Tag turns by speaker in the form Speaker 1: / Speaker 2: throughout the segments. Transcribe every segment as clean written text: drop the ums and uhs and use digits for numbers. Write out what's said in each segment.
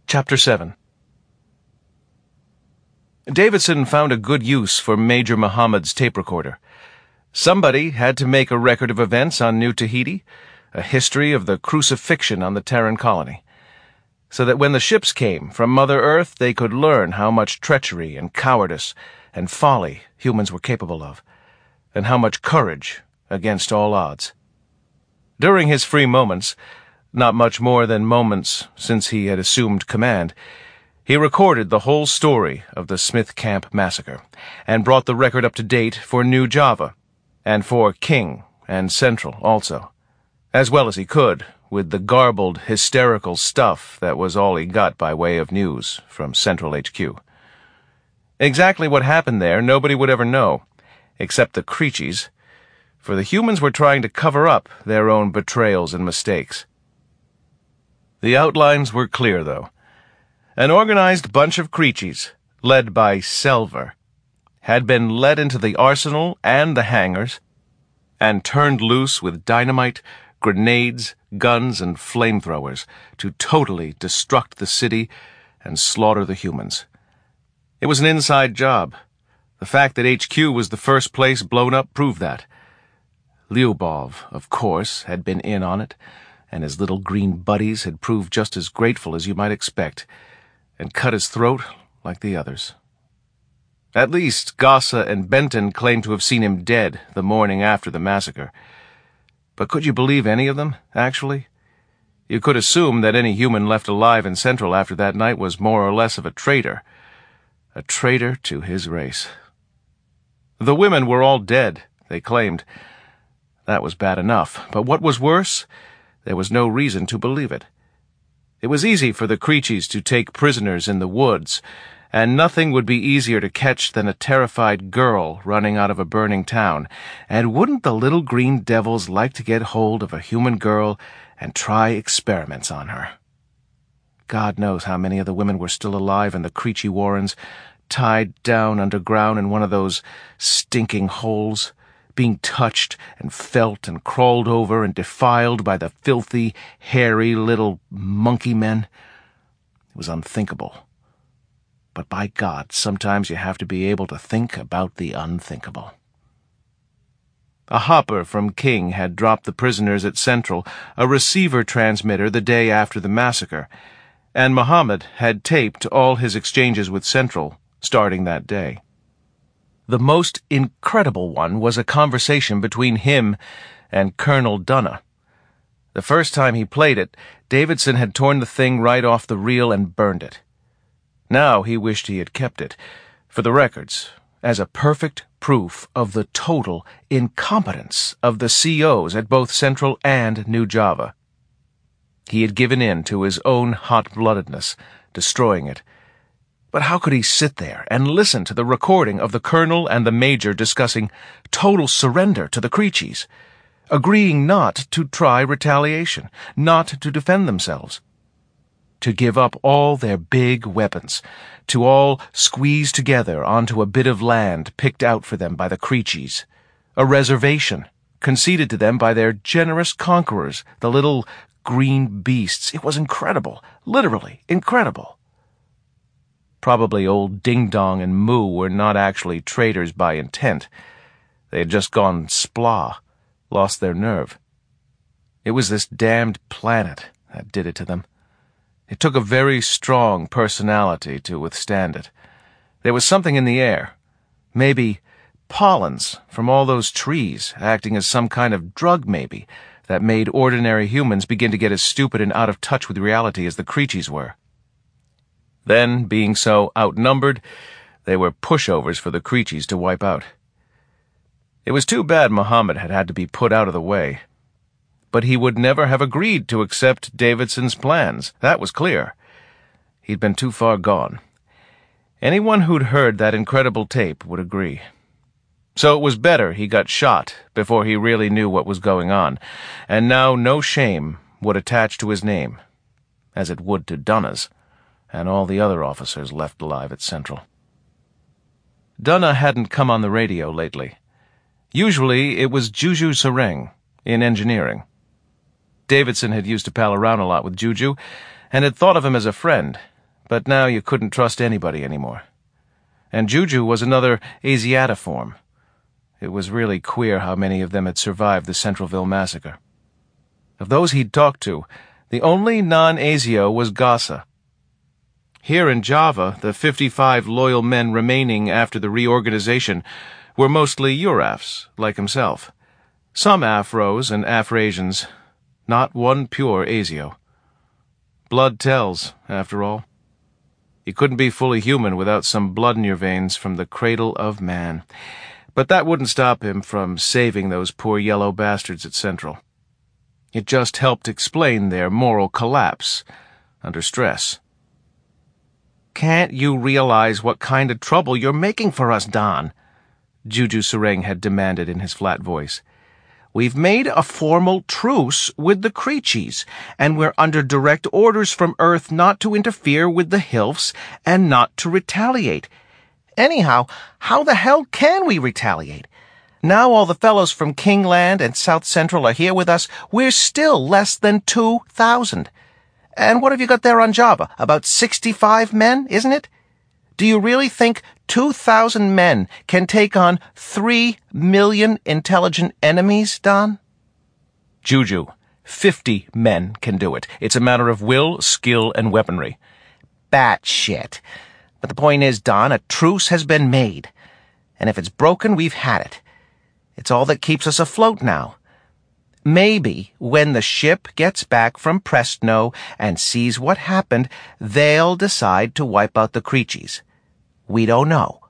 Speaker 1: Chapter 7. Davidson found a good use for Major Muhammad's tape recorder. Somebody had to make a record of events on New Tahiti, a history of the crucifixion on the Terran colony, so that when the ships came from Mother Earth they could learn how much treachery and cowardice and folly humans were capable of, and how much courage against all odds. During his free moments, not much more than moments since he had assumed command, he recorded the whole story of the Smith Camp massacre, and brought the record up to date for New Java, and for King and Central also, as well as he could, with the garbled, hysterical stuff that was all he got by way of news from Central HQ. Exactly what happened there nobody would ever know, except the Creechies, for the humans were trying to cover up their own betrayals and mistakes. The outlines were clear, though. An organized bunch of Creechies, led by Selver, had been led into the arsenal and the hangars, and turned loose with dynamite, grenades, guns, and flamethrowers to totally destruct the city and slaughter the humans. It was an inside job. The fact that HQ was the first place blown up proved that. Lyubov, of course, had been in on it, and his little green buddies had proved just as grateful as you might expect, and cut his throat like the others. At least Gossa and Benton claimed to have seen him dead the morning after the massacre. But could you believe any of them, actually? You could assume that any human left alive in Central after that night was more or less of a traitor to his race. The women were all dead, they claimed. That was bad enough, but what was worse, there was no reason to believe it. It was easy for the Creechies to take prisoners in the woods, and nothing would be easier to catch than a terrified girl running out of a burning town, and wouldn't the little green devils like to get hold of a human girl and try experiments on her? God knows how many of the women were still alive in the Creechie warrens, tied down underground in one of those stinking holes, being touched and felt and crawled over and defiled by the filthy, hairy little monkey men. It was unthinkable. But by God, sometimes you have to be able to think about the unthinkable. A hopper from King had dropped the prisoners at Central a receiver transmitter the day after the massacre, and Muhammad had taped all his exchanges with Central starting that day. The most incredible one was a conversation between him and Colonel Dunna. The first time he played it, Davidson had torn the thing right off the reel and burned it. Now he wished he had kept it, for the records, as a perfect proof of the total incompetence of the COs at both Central and New Java. He had given in to his own hot-bloodedness, destroying it. But how could he sit there and listen to the recording of the colonel and the major discussing total surrender to the Creechies, agreeing not to try retaliation, not to defend themselves, to give up all their big weapons, to all squeeze together onto a bit of land picked out for them by the Creechies, a reservation conceded to them by their generous conquerors, the little green beasts? It was incredible, literally incredible. Probably old Ding Dong and Moo were not actually traitors by intent. They had just gone splah, lost their nerve. It was this damned planet that did it to them. It took a very strong personality to withstand it. There was something in the air. Maybe pollens from all those trees, acting as some kind of drug maybe, that made ordinary humans begin to get as stupid and out of touch with reality as the Creechies were. Then, being so outnumbered, they were pushovers for the Creechies to wipe out. It was too bad Muhammad had had to be put out of the way. But he would never have agreed to accept Davidson's plans, that was clear. He'd been too far gone. Anyone who'd heard that incredible tape would agree. So it was better he got shot before he really knew what was going on, and now no shame would attach to his name, as it would to Dunna's, and all the other officers left alive at Central. Dunna hadn't come on the radio lately. Usually it was Juju Sereng, in engineering. Davidson had used to pal around a lot with Juju, and had thought of him as a friend, but now you couldn't trust anybody anymore. And Juju was another Asiatiform. It was really queer how many of them had survived the Centralville massacre. Of those he'd talked to, the only non-Asio was Gasa. Here in Java, the 55 loyal men remaining after the reorganization were mostly Urafs, like himself. Some Afros and Afrasians, not one pure Asio. Blood tells, after all. You couldn't be fully human without some blood in your veins from the cradle of man. But that wouldn't stop him from saving those poor yellow bastards at Central. It just helped explain their moral collapse under stress.
Speaker 2: "Can't you realize what kind of trouble you're making for us, Don?" Juju Sareng had demanded in his flat voice. "We've made a formal truce with the Creechies, and we're under direct orders from Earth not to interfere with the Hilfs and not to retaliate. Anyhow, how the hell can we retaliate? Now all the fellows from Kingland and South Central are here with us, we're still less than 2,000. And what have you got there on Java? About 65 men, isn't it? Do you really think 2,000 men can take on 3 million intelligent enemies, Don?"
Speaker 1: "Juju, 50 men can do it. It's a matter of will, skill, and weaponry."
Speaker 2: "Bat shit. But the point is, Don, a truce has been made. And if it's broken, we've had it. It's all that keeps us afloat now. Maybe when the ship gets back from Prestno and sees what happened, they'll decide to wipe out the Creechies. We don't know.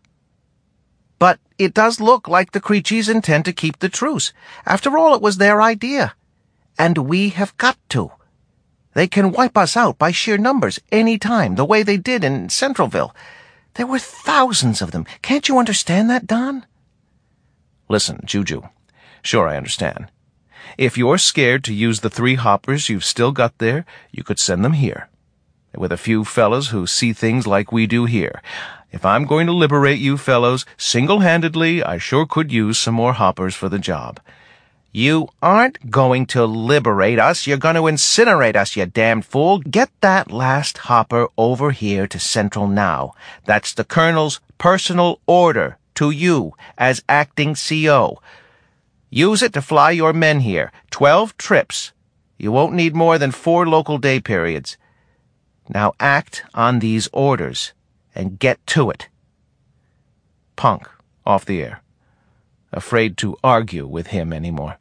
Speaker 2: But it does look like the Creechies intend to keep the truce. After all, it was their idea. And we have got to. They can wipe us out by sheer numbers any time, the way they did in Centralville. There were thousands of them. Can't you understand that, Don?"
Speaker 1: "Listen, Juju. Sure, I understand. If you're scared to use the 3 hoppers you've still got there, you could send them here. With a few fellows who see things like we do here. If I'm going to liberate you fellows single-handedly, I sure could use some more hoppers for the job."
Speaker 2: "You aren't going to liberate us. You're going to incinerate us, you damned fool. Get that last hopper over here to Central now. That's the Colonel's personal order to you as acting CO. Use it to fly your men here. 12 trips. You won't need more than 4 local day periods. Now act on these orders and get to it."
Speaker 1: Punk, off the air. Afraid to argue with him anymore.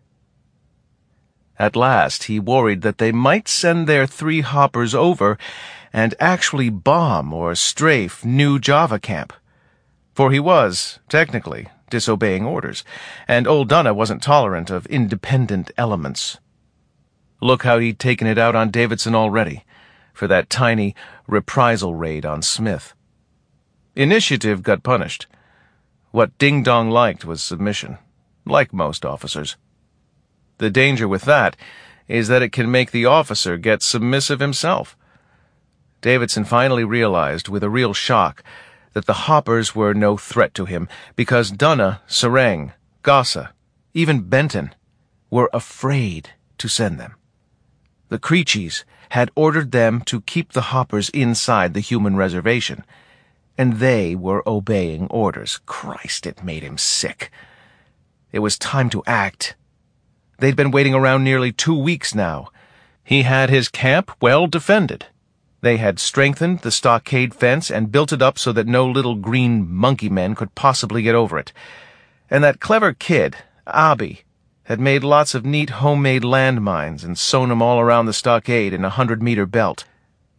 Speaker 1: At last, he worried that they might send their 3 hoppers over and actually bomb or strafe New Java Camp. For he was, technically, disobeying orders, and old Dunna wasn't tolerant of independent elements. Look how he'd taken it out on Davidson already, for that tiny reprisal raid on Smith. Initiative got punished. What Ding Dong liked was submission, like most officers. The danger with that is that it can make the officer get submissive himself. Davidson finally realized, with a real shock, that the hoppers were no threat to him because Dunna, Sareng, Gasa, even Benton were afraid to send them. The Creechies had ordered them to keep the hoppers inside the human reservation, and they were obeying orders. Christ, it made him sick. It was time to act. They'd been waiting around nearly 2 weeks now. He had his camp well defended. They had strengthened the stockade fence and built it up so that no little green monkey men could possibly get over it. And that clever kid, Abi, had made lots of neat homemade landmines and sewn them all around the stockade in a 100-meter belt.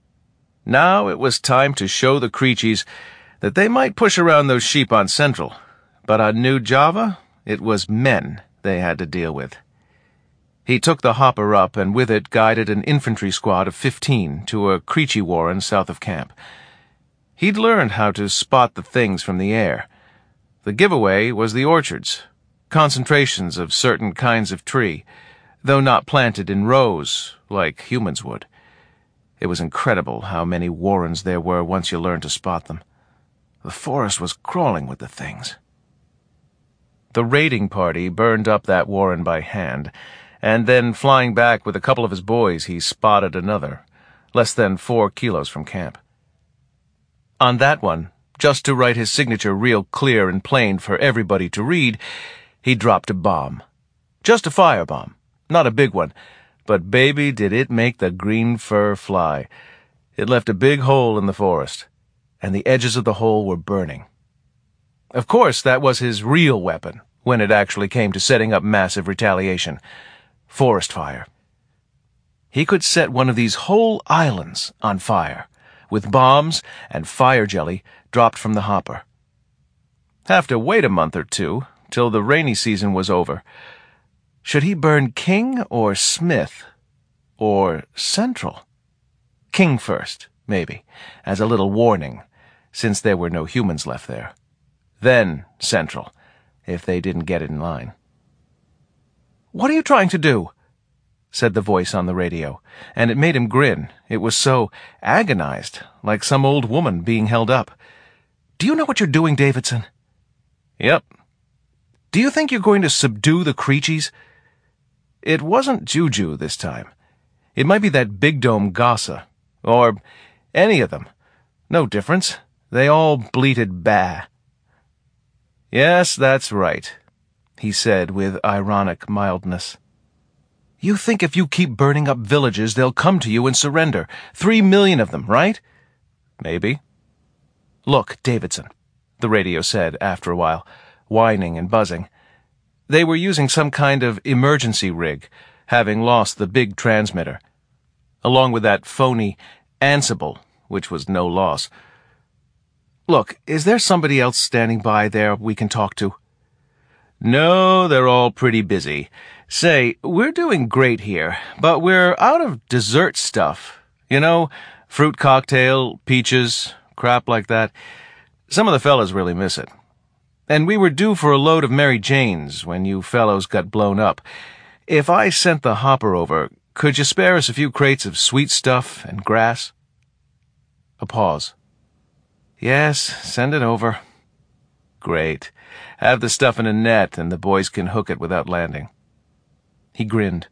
Speaker 1: Now it was time to show the Creechies that they might push around those sheep on Central, but on New Java, it was men they had to deal with. He took the hopper up and with it guided an infantry squad of 15 to a Creechie warren south of camp. He'd learned how to spot the things from the air. The giveaway was the orchards, concentrations of certain kinds of tree, though not planted in rows like humans would. It was incredible how many warrens there were once you learned to spot them. The forest was crawling with the things. The raiding party burned up that warren by hand, and then flying back with a couple of his boys he spotted another, less than 4 kilos from camp. On that one, just to write his signature real clear and plain for everybody to read, he dropped a bomb. Just a firebomb, not a big one, but baby did it make the green fur fly. It left a big hole in the forest, and the edges of the hole were burning. Of course, that was his real weapon when it actually came to setting up massive retaliation. Forest fire. He could set one of these whole islands on fire, with bombs and fire jelly dropped from the hopper. Have to wait a month or two till the rainy season was over. Should he burn King or Smith? Or Central? King first, maybe, as a little warning, since there were no humans left there. Then Central, if they didn't get it in line. "What are you trying to do?" said the voice on the radio, and it made him grin. It was so agonized, like some old woman being held up. "Do you know what you're doing, Davidson?" "Yep." "Do you think you're going to subdue the Creechies?" It wasn't Juju this time. It might be that Big Dome Gossa, or any of them. No difference. They all bleated bah. "Yes, that's right," he said with ironic mildness. "You think if you keep burning up villages, they'll come to you and surrender. 3 million of them, right?" "Maybe." "Look, Davidson," the radio said after a while, whining and buzzing. They were using some kind of emergency rig, having lost the big transmitter, along with that phony Ansible, which was no loss. "Look, is there somebody else standing by there we can talk to?" "No, they're all pretty busy. Say, we're doing great here, but we're out of dessert stuff. You know, fruit cocktail, peaches, crap like that. Some of the fellas really miss it. And we were due for a load of Mary Janes when you fellows got blown up. If I sent the hopper over, could you spare us a few crates of sweet stuff and grass?" A pause. "Yes, send it over." "Great. Have the stuff in a net and the boys can hook it without landing." He grinned.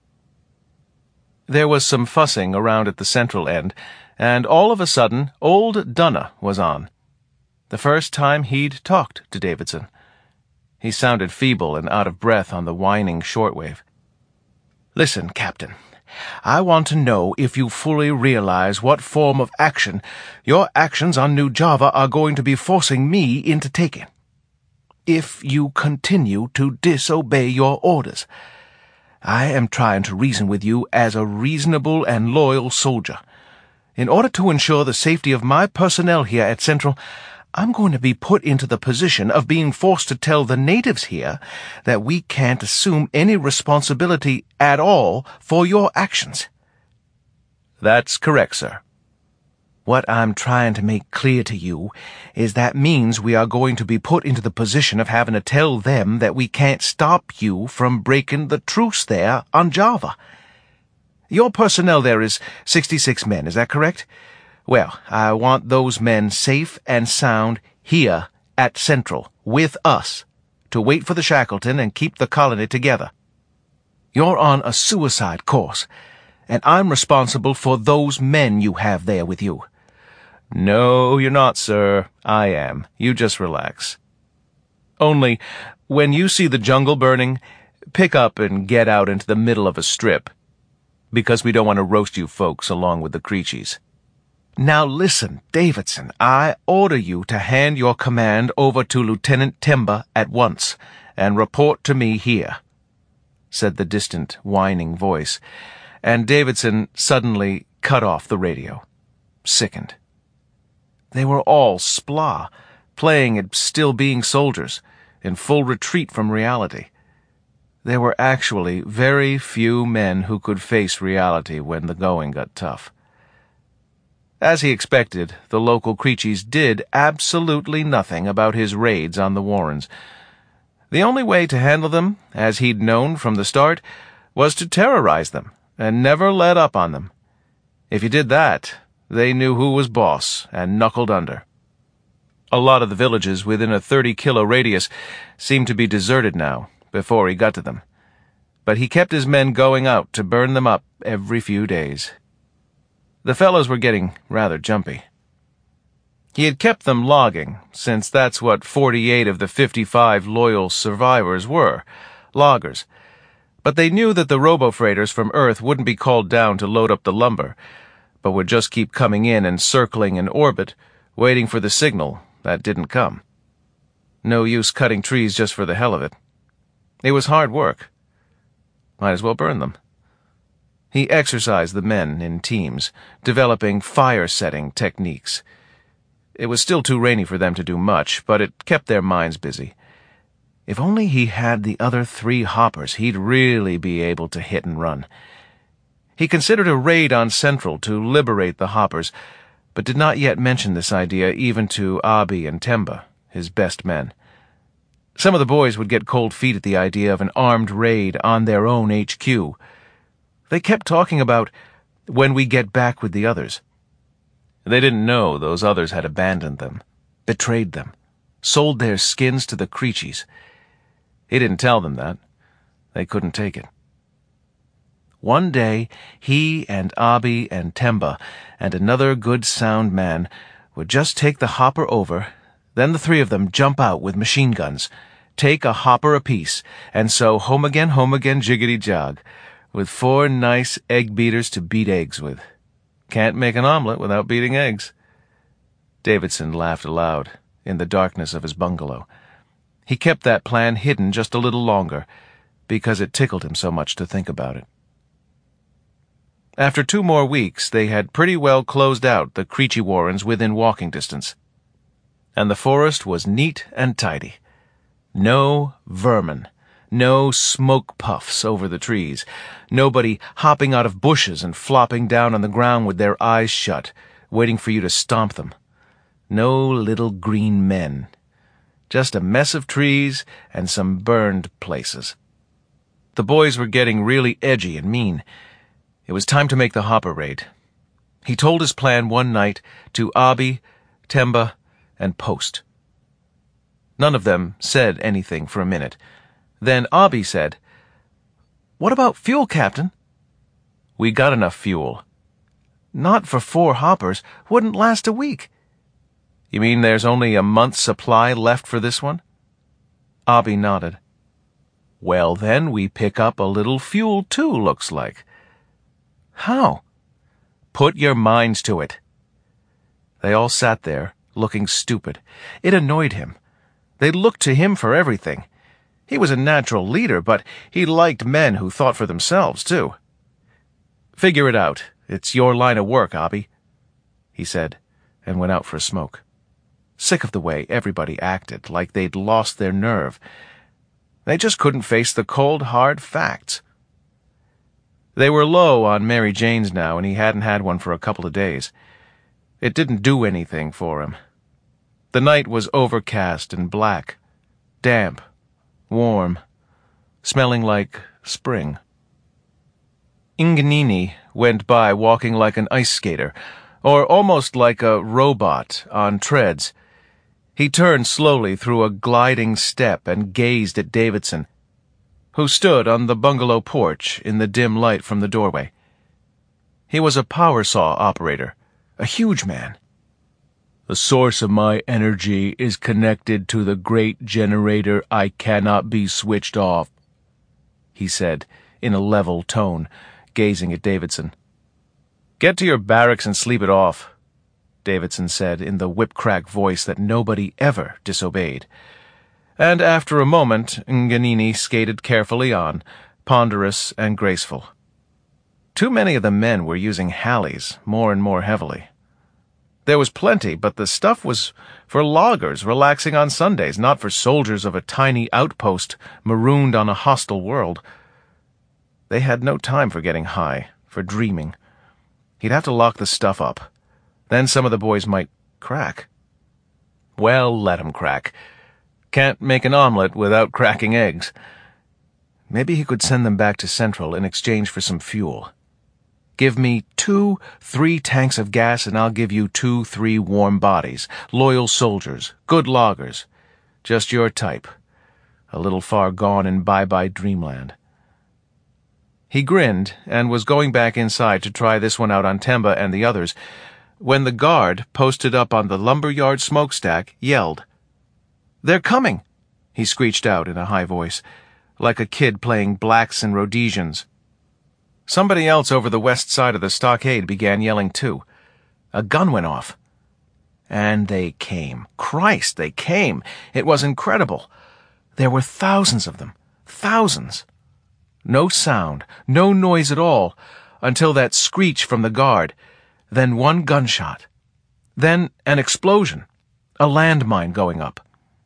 Speaker 1: There was some fussing around at the central end, and all of a sudden old Dunna was on. The first time he'd talked to Davidson. He sounded feeble and out of breath on the whining shortwave. "Listen, Captain, I want to know if you fully realize what form of action your actions on New Java are going to be forcing me into taking. If you continue to disobey your orders, I am trying to reason with you as a reasonable and loyal soldier. In order to ensure the safety of my personnel here at Central, I'm going to be put into the position of being forced to tell the natives here that we can't assume any responsibility at all for your actions." "That's correct, sir." "What I'm trying to make clear to you is that means we are going to be put into the position of having to tell them that we can't stop you from breaking the truce there on Java. Your personnel there is 66 men, is that correct? Well, I want those men safe and sound here at Central with us to wait for the Shackleton and keep the colony together. You're on a suicide course, and I'm responsible for those men you have there with you." "No, you're not, sir. I am. You just relax. Only, when you see the jungle burning, pick up and get out into the middle of a strip, because we don't want to roast you folks along with the Creechies. Now listen, Davidson, I order you to hand your command over to Lieutenant Temba at once, and report to me here," said the distant, whining voice, and Davidson suddenly cut off the radio, sickened. They were all SPLA, playing at still being soldiers, in full retreat from reality. There were actually very few men who could face reality when the going got tough. As he expected, the local Creechies did absolutely nothing about his raids on the Warrens. The only way to handle them, as he'd known from the start, was to terrorize them and never let up on them. If you did that, they knew who was boss and knuckled under. A lot of the villages within a 30-kilo radius seemed to be deserted now, before he got to them. But he kept his men going out to burn them up every few days. The fellows were getting rather jumpy. He had kept them logging, since that's what 48 of the 55 loyal survivors were, loggers. But they knew that the robo-freighters from Earth wouldn't be called down to load up the lumber, but would just keep coming in and circling in orbit, waiting for the signal that didn't come. No use cutting trees just for the hell of it. It was hard work. Might as well burn them. He exercised the men in teams, developing fire-setting techniques. It was still too rainy for them to do much, but it kept their minds busy. If only he had the other 3 hoppers, he'd really be able to hit and run. He considered a raid on Central to liberate the hoppers, but did not yet mention this idea even to Abi and Temba, his best men. Some of the boys would get cold feet at the idea of an armed raid on their own HQ. They kept talking about when we get back with the others. They didn't know those others had abandoned them, betrayed them, sold their skins to the Creechies. He didn't tell them that. They couldn't take it. One day, he and Abi and Temba and another good sound man would just take the hopper over, then the 3 of them jump out with machine guns, take a hopper apiece, and so home again, jiggity-jog, with 4 nice egg beaters to beat eggs with. Can't make an omelet without beating eggs. Davidson laughed aloud in the darkness of his bungalow. He kept that plan hidden just a little longer, because it tickled him so much to think about it. After 2 more weeks, they had pretty well closed out the Creechy warrens within walking distance. And the forest was neat and tidy. No vermin, no smoke puffs over the trees, nobody hopping out of bushes and flopping down on the ground with their eyes shut, waiting for you to stomp them. No little green men. Just a mess of trees and some burned places. The boys were getting really edgy and mean. It was time to make the hopper raid. He told his plan one night to Abi, Temba, and Post. None of them said anything for a minute. Then Abi said, "What about fuel, Captain?" "We got enough fuel." "Not for 4 hoppers. Wouldn't last a week." "You mean there's only a month's supply left for this one?" Abi nodded. "Well, then we pick up a little fuel too, looks like." "How?" "Put your minds to it." They all sat there, looking stupid. It annoyed him. They looked to him for everything. He was a natural leader, but he liked men who thought for themselves, too. "Figure it out. It's your line of work, Abi," he said, and went out for a smoke. Sick of the way everybody acted, like they'd lost their nerve. They just couldn't face the cold, hard facts. They were low on Mary Janes now, and he hadn't had one for a couple of days. It didn't do anything for him. The night was overcast and black, damp, warm, smelling like spring. Inganini went by walking like an ice skater, or almost like a robot on treads. He turned slowly through a gliding step and gazed at Davidson, who stood on the bungalow porch in the dim light from the doorway. He was a power saw operator, a huge man. "The source of my energy is connected to the great generator I cannot be switched off," he said, in a level tone, gazing at Davidson. "Get to your barracks and sleep it off," Davidson said in the whip-crack voice that nobody ever disobeyed. And after a moment, Nganini skated carefully on, ponderous and graceful. Too many of the men were using Halleys more and more heavily. There was plenty, but the stuff was for loggers relaxing on Sundays, not for soldiers of a tiny outpost marooned on a hostile world. They had no time for getting high, for dreaming. He'd have to lock the stuff up. Then some of the boys might crack. Well, let 'em crack. Can't make an omelet without cracking eggs. Maybe he could send them back to Central in exchange for some fuel. "Give me 2-3 tanks of gas and I'll give you 2-3 warm bodies, loyal soldiers, good loggers. Just your type. A little far gone in bye-bye dreamland." He grinned and was going back inside to try this one out on Temba and the others, when the guard, posted up on the lumberyard smokestack, yelled. "They're coming!" he screeched out in a high voice, like a kid playing blacks and Rhodesians. Somebody else over the west side of the stockade began yelling too. A gun went off. And they came. Christ, they came! It was incredible. There were thousands of them. Thousands. No sound, no noise at all, until that screech from the guard, then one gunshot. Then an explosion, a landmine going up.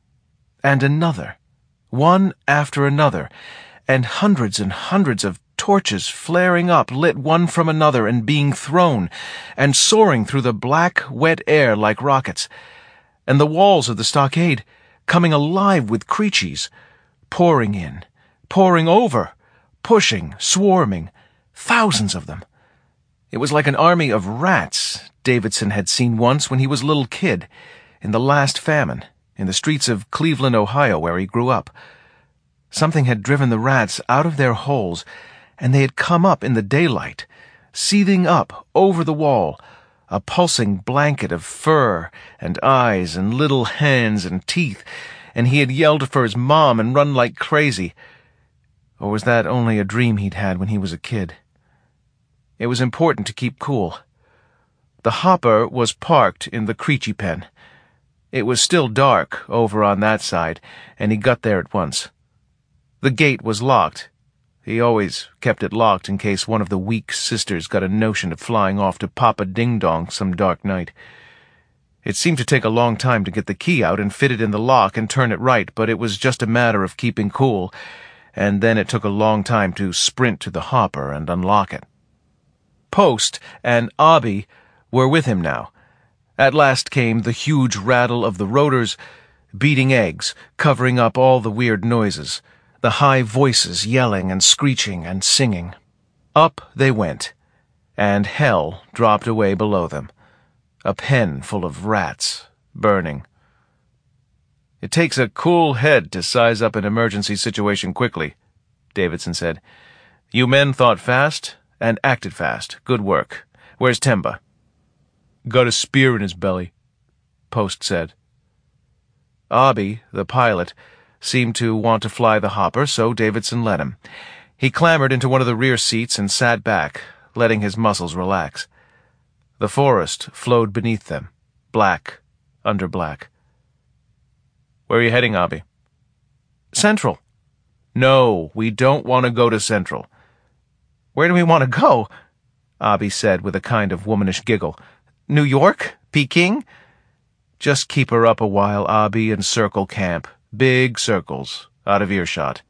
Speaker 1: And another, one after another, and hundreds of torches flaring up, lit one from another and being thrown, and soaring through the black, wet air like rockets, and the walls of the stockade coming alive with Creechies, pouring in, pouring over, pushing, swarming, thousands of them. It was like an army of rats Davidson had seen once when he was a little kid, in the last famine, in the streets of Cleveland, Ohio, where he grew up. Something had driven the rats out of their holes, and they had come up in the daylight, seething up over the wall, a pulsing blanket of fur and eyes and little hands and teeth, and he had yelled for his mom and run like crazy. Or was that only a dream he'd had when he was a kid? It was important to keep cool. The hopper was parked in the Creechy pen. It was still dark over on that side, and he got there at once. The gate was locked. He always kept it locked in case one of the weak sisters got a notion of flying off to Papa Ding Dong some dark night. It seemed to take a long time to get the key out and fit it in the lock and turn it right, but it was just a matter of keeping cool, and then it took a long time to sprint to the hopper and unlock it. Post and Abby were with him now. At last came the huge rattle of the rotors, beating eggs, covering up all the weird noises, the high voices yelling and screeching and singing. Up they went, and hell dropped away below them, a pen full of rats, burning. "It takes a cool head to size up an emergency situation quickly," Davidson said. "You men thought fast and acted fast. Good work. Where's Temba?" "Got a spear in his belly," Post said. Abby, the pilot, seemed to want to fly the hopper, so Davidson let him. He clambered into one of the rear seats and sat back, letting his muscles relax. The forest flowed beneath them, black under black. "Where are you heading, Abby?" "Central." "No, we don't want to go to Central." "Where do we want to go?" Abby said with a kind of womanish giggle. "New York? Peking?" "Just keep her up a while, Abby, and circle camp. Big circles, out of earshot."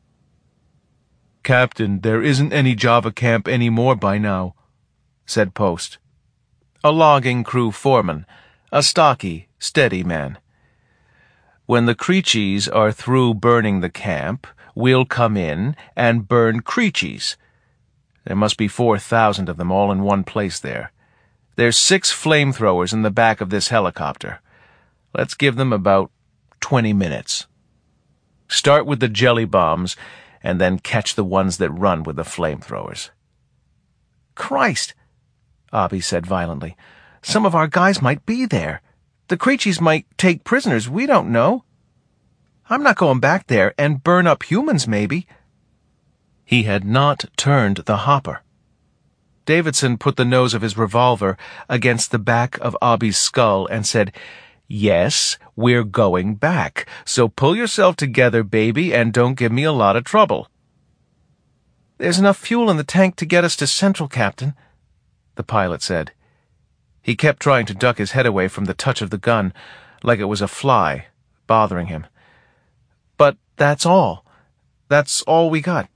Speaker 1: "Captain, there isn't any Java camp any more by now," said Post. A logging crew foreman, a stocky, steady man. "When the Creechies are through burning the camp, we'll come in and burn Creechies. There must be 4,000 of them all in one place there. There's 6 flamethrowers in the back of this helicopter. Let's give them about 20 minutes. Start with the jelly bombs, and then catch the ones that run with the flamethrowers." "Christ," Abby said violently. "Some of our guys might be there. The Creechies might take prisoners. We don't know. I'm not going back there and burn up humans, maybe." He had not turned the hopper. Davidson put the nose of his revolver against the back of Abby's skull and said, "Yes, we're going back, so pull yourself together, baby, and don't give me a lot of trouble." "There's enough fuel in the tank to get us to Central, Captain," the pilot said. He kept trying to duck his head away from the touch of the gun, like it was a fly, bothering him. "But that's all. That's all we got."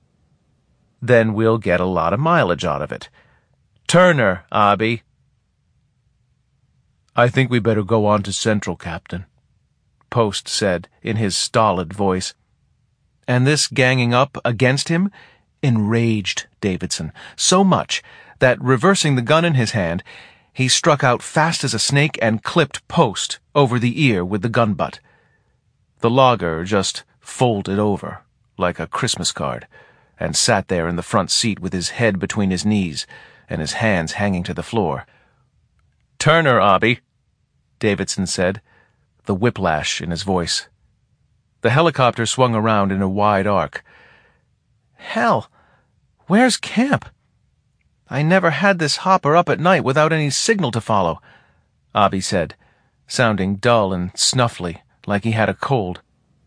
Speaker 1: "Then we'll get a lot of mileage out of it. Turner, Abby." "I think we better go on to Central, Captain," Post said in his stolid voice. And this ganging up against him enraged Davidson so much that, reversing the gun in his hand, he struck out fast as a snake and clipped Post over the ear with the gun butt. The logger just folded over, like a Christmas card, and sat there in the front seat with his head between his knees and his hands hanging to the floor. Turner, Abby, Davidson said, the whiplash in his voice. The helicopter swung around in a wide arc.
Speaker 2: Hell, where's camp? I never had this hopper up at night without any signal to follow, Abby said, sounding dull and snuffly, like he had a cold.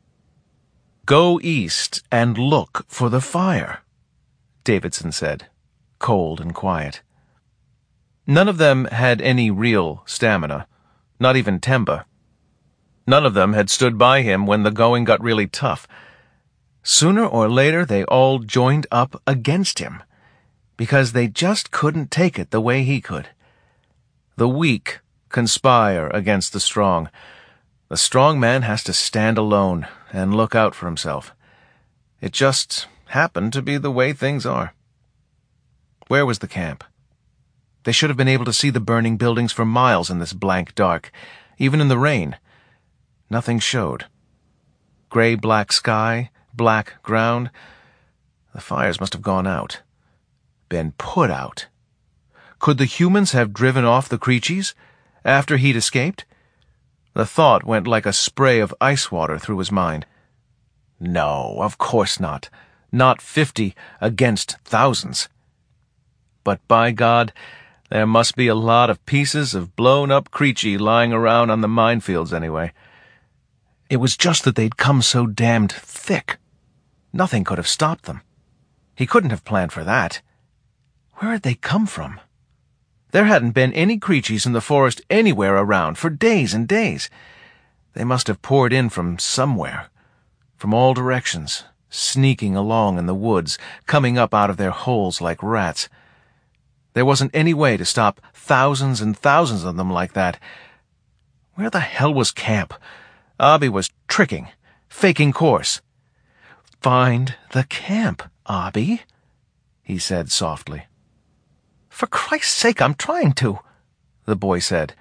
Speaker 1: Go east and look for the fire, Davidson said, cold and quiet. None of them had any real stamina, not even Temba. None of them had stood by him when the going got really tough. Sooner or later they all joined up against him, because they just couldn't take it the way he could. The weak conspire against the strong. The strong man has to stand alone and look out for himself. It just happened to be the way things are. Where was the camp? They should have been able to see the burning buildings for miles in this blank dark, even in the rain. Nothing showed. Gray-black sky, black ground. The fires must have gone out. Been put out. Could the humans have driven off the Creechies after he'd escaped? The thought went like a spray of ice water through his mind. No, of course not. Not 50 against thousands. But by God, there must be a lot of pieces of blown-up Creechie lying around on the minefields anyway. It was just that they'd come so damned thick. Nothing could have stopped them. He couldn't have planned for that. Where had they come from? There hadn't been any Creechies in the forest anywhere around for days and days. They must have poured in from somewhere, from all directions, sneaking along in the woods, coming up out of their holes like rats. There wasn't any way to stop thousands and thousands of them like that. Where the hell was camp? Abby was tricking, faking course. Find the camp, Abby, he said softly. For Christ's sake, I'm trying to, the boy said.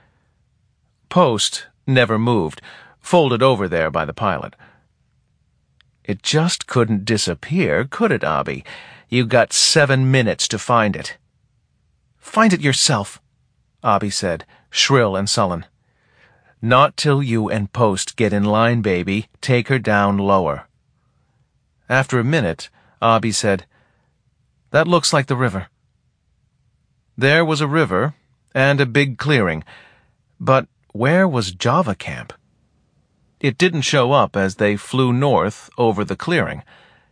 Speaker 1: Post never moved, folded over there by the pilot. It just couldn't disappear, could it, Abby? You got 7 minutes to find it. Find it yourself, Abby said, shrill and sullen. Not till you and Post get in line, baby. Take her down lower. After a minute, Abby said, That looks like the river. There was a river and a big clearing, but where was Java Camp? It didn't show up as they flew north over the clearing.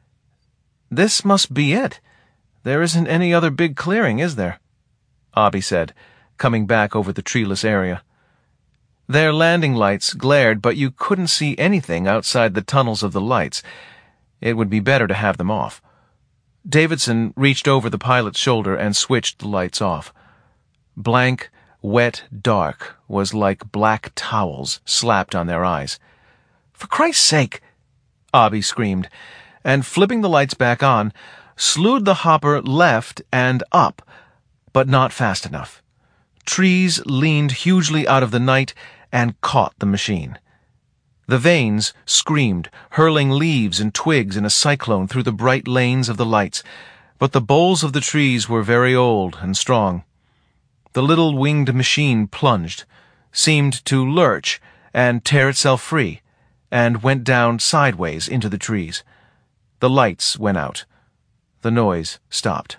Speaker 1: This must be it. There isn't any other big clearing, is there? Abby said, coming back over the treeless area. Their landing lights glared, but you couldn't see anything outside the tunnels of the lights. It would be better to have them off. Davidson reached over the pilot's shoulder and switched the lights off. Blank, wet dark was like black towels slapped on their eyes. For Christ's sake! Abby screamed, and flipping the lights back on, slewed the hopper left and up, but not fast enough. Trees leaned hugely out of the night and caught the machine. The vanes screamed, hurling leaves and twigs in a cyclone through the bright lanes of the lights, but the boles of the trees were very old and strong. The little winged machine plunged, seemed to lurch and tear itself free, and went down sideways into the trees. The lights went out. The noise stopped.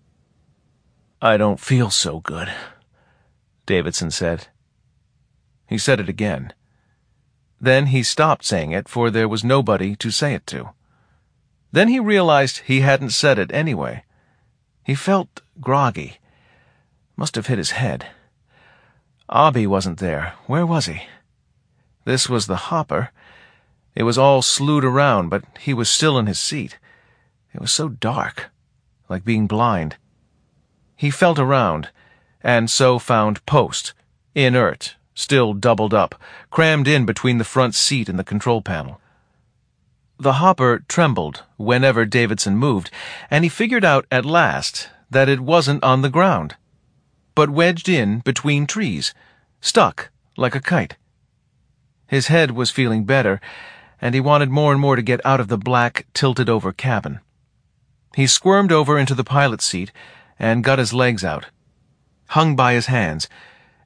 Speaker 1: I don't feel so good, Davidson said. He said it again. Then he stopped saying it, for there was nobody to say it to. Then he realized he hadn't said it anyway. He felt groggy. Must have hit his head. Abby wasn't there. Where was he? This was the hopper. It was all slewed around, but he was still in his seat. It was so dark, like being blind. He felt around, and so found Post, inert, still doubled up, crammed in between the front seat and the control panel. The hopper trembled whenever Davidson moved, and he figured out at last that it wasn't on the ground, but wedged in between trees, stuck like a kite. His head was feeling better, and he wanted more and more to get out of the black, tilted-over cabin. He squirmed over into the pilot's seat and got his legs out, hung by his hands,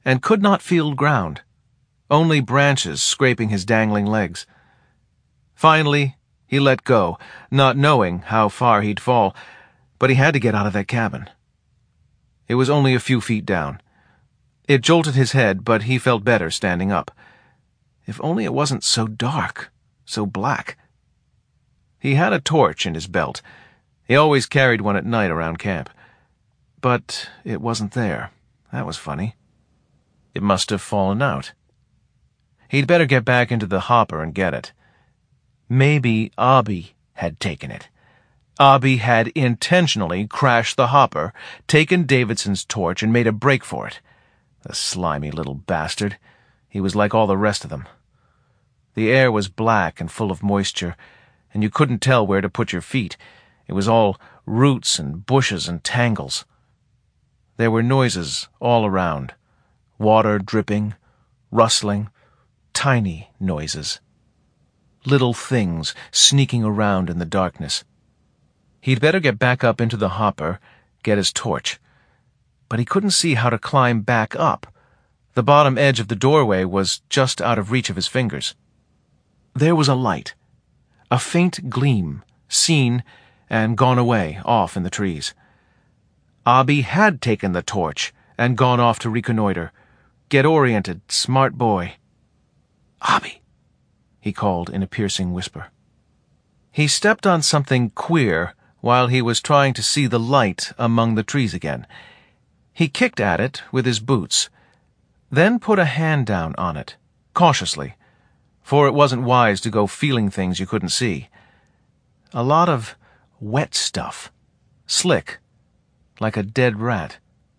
Speaker 2: and could not feel ground, only branches scraping his dangling legs. Finally, he let go, not knowing how far he'd fall, but he had to get out of that cabin. It was only a few feet down. It jolted his head, but he felt better standing up. If only it wasn't so dark, so black. He had a torch in his belt. He always carried one at night around camp. But it wasn't there. That was funny. It must have fallen out. He'd better get back into the hopper and get it. Maybe Abby had taken it. Abby had intentionally crashed the hopper, taken Davidson's torch, and made a break for it. The slimy little bastard. He was like all the rest of them. The air was black and full of moisture, and you couldn't tell where to put your feet. It was all roots and bushes and tangles. There were noises all around. Water dripping, rustling, tiny noises. Little things sneaking around in the darkness. He'd better get back up into the hopper, get his torch. But he couldn't see how to climb back up. The bottom edge of the doorway was just out of reach of his fingers. There was a light, a faint gleam, seen and gone away off in the trees. Abby had taken the torch and gone off to reconnoiter. Get oriented, smart boy. "Abby," he called in a piercing whisper. He stepped on something queer while he was trying to see the light among the trees again. He kicked at it with his boots, then put a hand down on it, cautiously, for it wasn't wise to go feeling things you couldn't see. A lot of wet stuff, slick, like a dead rat.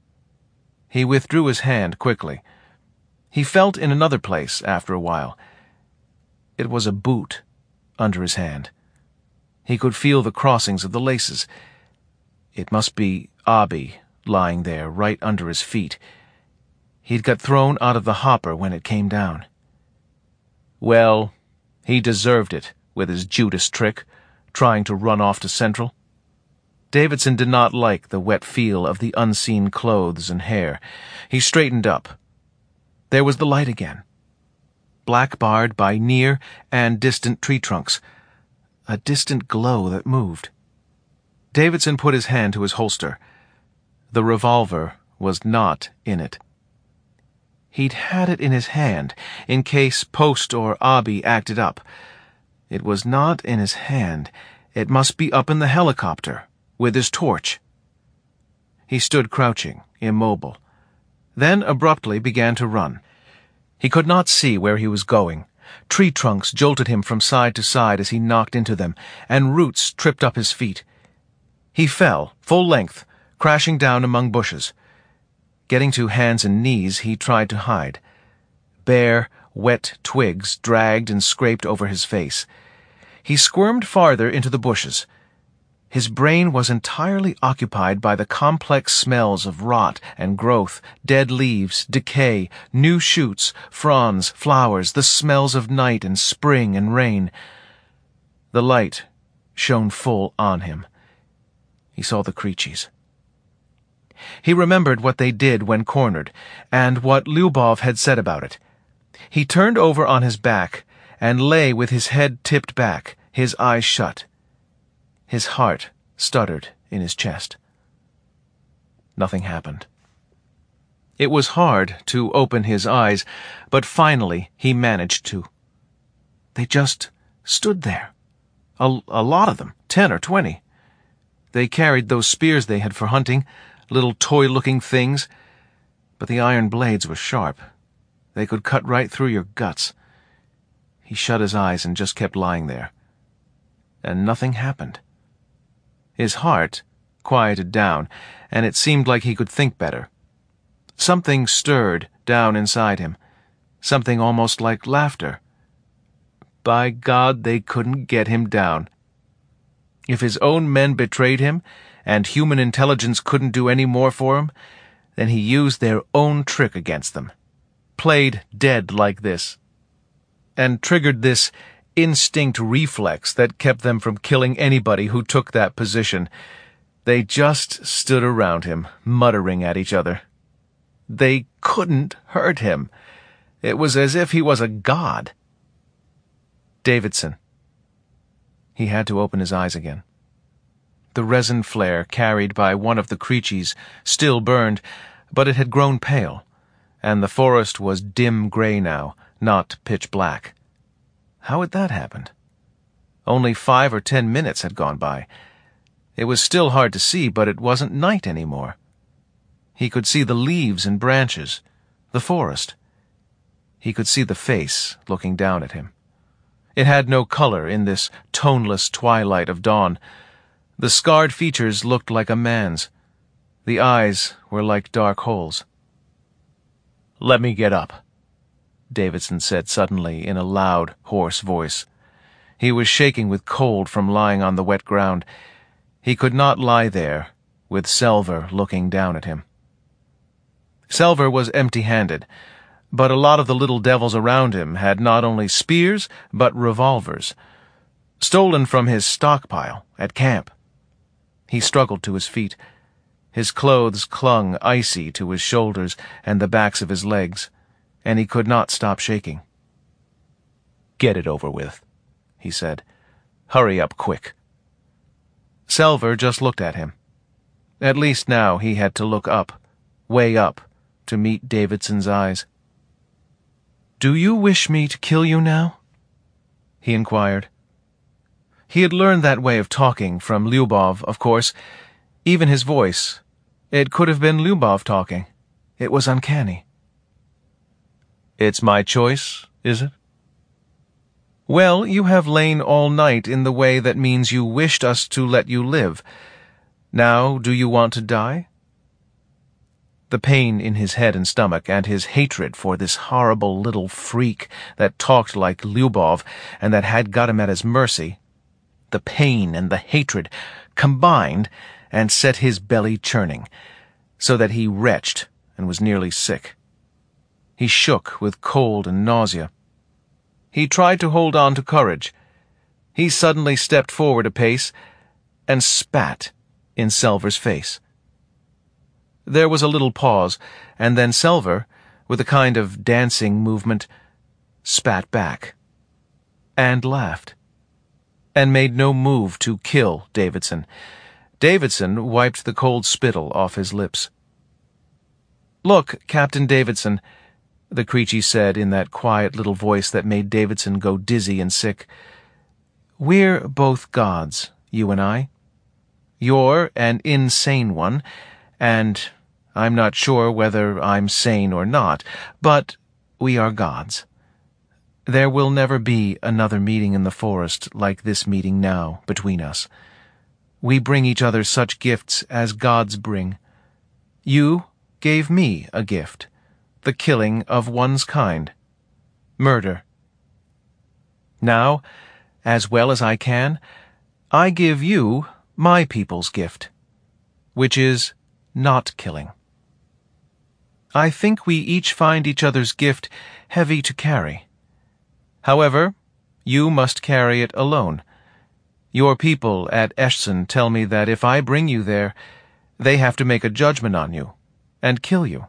Speaker 2: He withdrew his hand quickly. He felt in another place after a while. It was a boot under his hand. He could feel the crossings of the laces. It must be Abby lying there right under his feet. He'd got thrown out of the hopper when it came down. Well, he deserved it with his Judas trick, trying to run off to Central. Davidson did not like the wet feel of the unseen clothes and hair. He straightened up. There was the light again, black-barred by near and distant tree trunks, a distant glow that moved. Davidson put his hand to his holster. The revolver was not in it. He'd had it in his hand, in case Post or Abby acted up. It was not in his hand. It must be up in the helicopter, with his torch. He stood crouching, immobile, then abruptly began to run. He could not see where he was going. Tree trunks jolted him from side to side as he knocked into them, and roots tripped up his feet. He fell, full length, crashing down among bushes. Getting to hands and knees, he tried to hide. Bare, wet twigs dragged and scraped over his face. He squirmed farther into the bushes. His brain was entirely occupied by the complex smells of rot and growth, dead leaves, decay, new shoots, fronds, flowers, the smells of night and spring and rain. The light shone full on him. He saw the Creechies. He remembered what they did when cornered, and what Lyubov had said about it. He turned over on his back and lay with his head tipped back, his eyes shut. His heart stuttered in his chest. Nothing happened. It was hard to open his eyes, but finally he managed to. They just stood there. A lot of them, 10 or 20. They carried those spears they had for hunting, little toy-looking things, but the iron blades were sharp. They could cut right through your guts. He shut his eyes and just kept lying there. And nothing happened. His heart quieted down, and it seemed like he could think better. Something stirred down inside him, something almost like laughter. By God, they couldn't get him down. If his own men betrayed him, and human intelligence couldn't do any more for him, then he used their own trick against them. Played dead like this. And triggered this instinct reflex that kept them from killing anybody who took that position. They just stood around him, muttering at each other. They
Speaker 1: couldn't hurt him. It was as if he was a god.
Speaker 2: Davidson. He had to open his eyes again. The resin flare carried by one of the Creechies still burned, but it had grown pale, and the forest was dim gray now, not pitch black. How had that happened? Only 5 or 10 minutes had gone by. It was still hard to see, but it wasn't night anymore. He could see the leaves and branches, the forest. He could see the face looking down at him. It had no color in this toneless twilight of dawn. The scarred features looked like a man's. The eyes were like dark holes.
Speaker 1: "Let me get up,"
Speaker 2: Davidson said suddenly in a loud, hoarse voice. He was shaking with cold from lying on the wet ground. He could not lie there, with Selver looking down at him. Selver was empty-handed, but a lot of the little devils around him had not only spears, but revolvers, stolen from his stockpile at camp. He struggled to his feet. His clothes clung icy to his shoulders and the backs of his legs, and he could not stop shaking.
Speaker 1: "Get it over with," he said. "Hurry up quick."
Speaker 2: Selver just looked at him. At least now he had to look up, way up, to meet Davidson's eyes. "Do you wish me to kill you now?" he inquired. He had learned that way of talking from Lyubov, of course. Even his voice. It could have been Lyubov talking. It was uncanny.
Speaker 1: "It's my choice, is it?"
Speaker 2: "Well, you have lain all night in the way that means you wished us to let you live. Now, do you want to die?" The pain in his head and stomach, and his hatred for this horrible little freak that talked like Lyubov and that had got him at his mercy, the pain and the hatred combined and set his belly churning, so that he retched and was nearly sick. He shook with cold and nausea. He tried to hold on to courage. He suddenly stepped forward a pace and spat in Selver's face. There was a little pause, and then Selver, with a kind of dancing movement, spat back, and laughed, and made no move to kill Davidson. Davidson wiped the cold spittle off his lips. "Look, Captain Davidson," the Creechie said in that quiet little voice that made Davidson go dizzy and sick. "We're both gods, you and I. You're an insane one, and I'm not sure whether I'm sane or not, but we are gods. There will never be another meeting in the forest like this meeting now between us. We bring each other such gifts as gods bring. You gave me a gift, the killing of one's kind. Murder. Now, as well as I can, I give you my people's gift, which is not killing. I think we each find each other's gift heavy to carry. However, you must carry it alone. Your people at Eschsen tell me that if I bring you there, they have to make a judgment on you and kill you.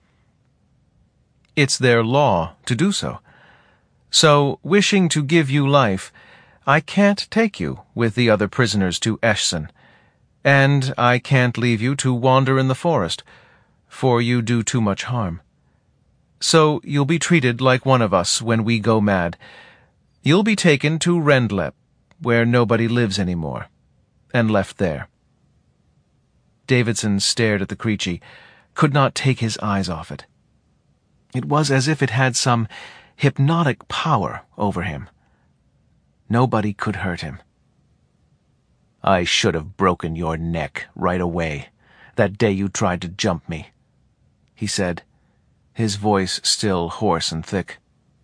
Speaker 2: It's their law to do so. So, wishing to give you life, I can't take you with the other prisoners to Eschsen, and I can't leave you to wander in the forest, for you do too much harm. So you'll be treated like one of us when we go mad. You'll be taken to Rendlep, where nobody lives anymore, and left there." Davidson stared at the Creechie, could not take his eyes off it. It was as if it had some hypnotic power over him. Nobody could hurt him.
Speaker 1: "I should have broken your neck right away, that day you tried to jump me," he said, his voice still hoarse and thick.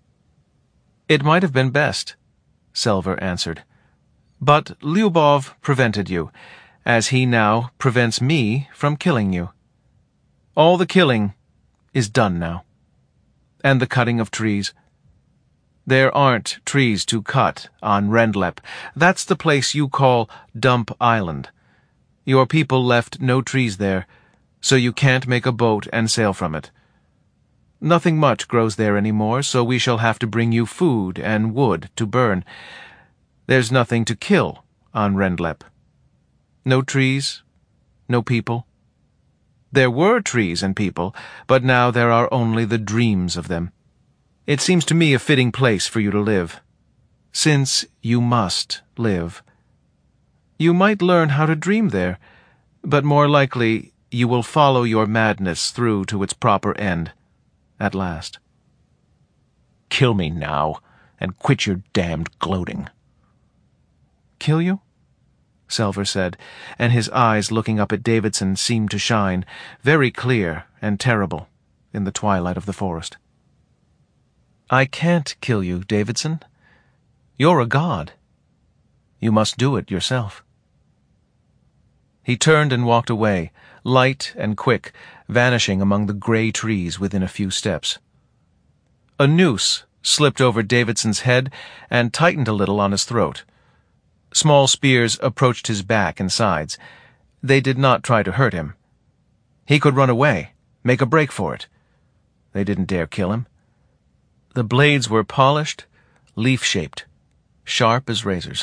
Speaker 2: "It might have been best," Selver answered. "But Lyubov prevented you, as he now prevents me from killing you. All the killing is done now. And the cutting of trees. There aren't trees to cut on Rendlep. That's the place you call Dump Island. Your people left no trees there, so you can't make a boat and sail from it. Nothing much grows there anymore, so we shall have to bring you food and wood to burn. There's nothing to kill on Rendlep. No trees, no people. There were trees and people, but now there are only the dreams of them. It seems to me a fitting place for you to live, since you must live. You might learn how to dream there, but more likely you will follow your madness through to its proper end, at last.
Speaker 1: Kill me now, and quit your damned gloating.
Speaker 2: Kill you? Selver said, and his eyes looking up at Davidson seemed to shine, very clear and terrible, in the twilight of the forest. I can't kill you, Davidson. You're a god. You must do it yourself. He turned and walked away, light and quick, vanishing among the gray trees within a few steps. A noose slipped over Davidson's head and tightened a little on his throat. Small spears approached his back and sides. They did not try to hurt him. He could run away, make a break for it. They didn't dare kill him. The blades were polished, leaf-shaped, sharp as razors.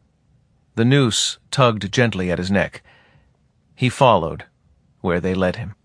Speaker 2: The noose tugged gently at his neck. He followed where they led him.